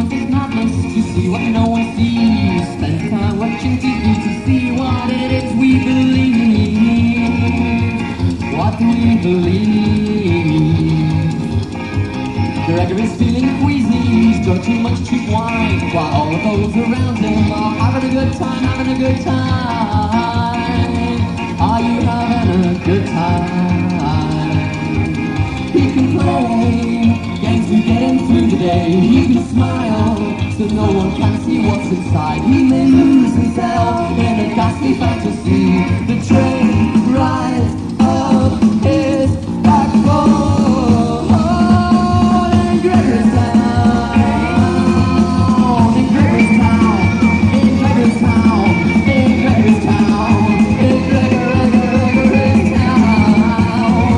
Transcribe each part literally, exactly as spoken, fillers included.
life is madness to see what no one sees. Spend time watching T V to see what it is we believe. What do we believe? Gregory's feeling queasy, he's drunk too much cheap wine, while all of those around him are having a good time, having a good time. Are you having a good time? He can play games to get him through the day. He can smile so no one can see what's inside. He may lose himself in a ghastly fantasy. The train rides up his backbone. In Gregor's town, in Gregor's town, in Gregor's town, in Gregor's town, in Gregor's town.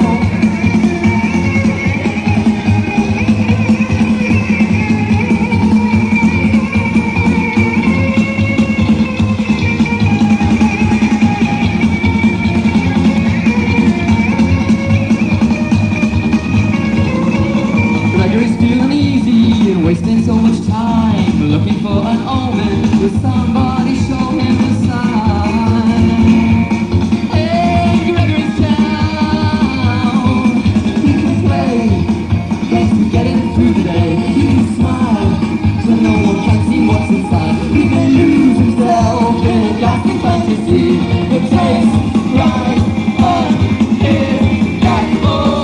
Gregory's feeling easy and wasting so much time, looking for an omen. Will somebody show him a sign? In Gregory's town, he can play games to get him through the day. He can smile so no one can see what's inside. He may lose himself in a ghastly fantasy. The taste right on his backbone.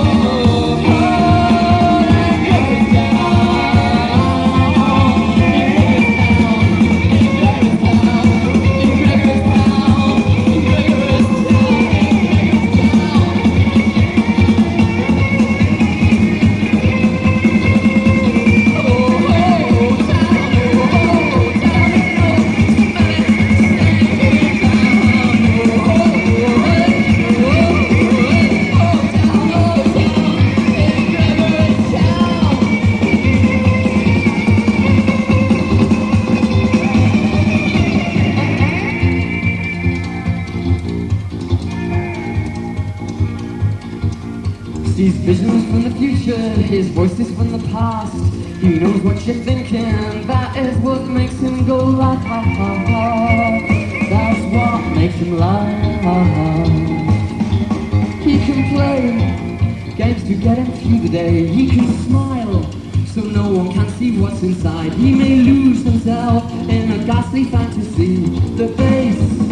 Sees visions from the future, his voice is from the past. He knows what you're thinking, that is what makes him go la ha ha ha. That's what makes him laugh. He can play games to get him through the day. He can smile so no one can see what's inside. He may lose himself in a ghastly fantasy. The face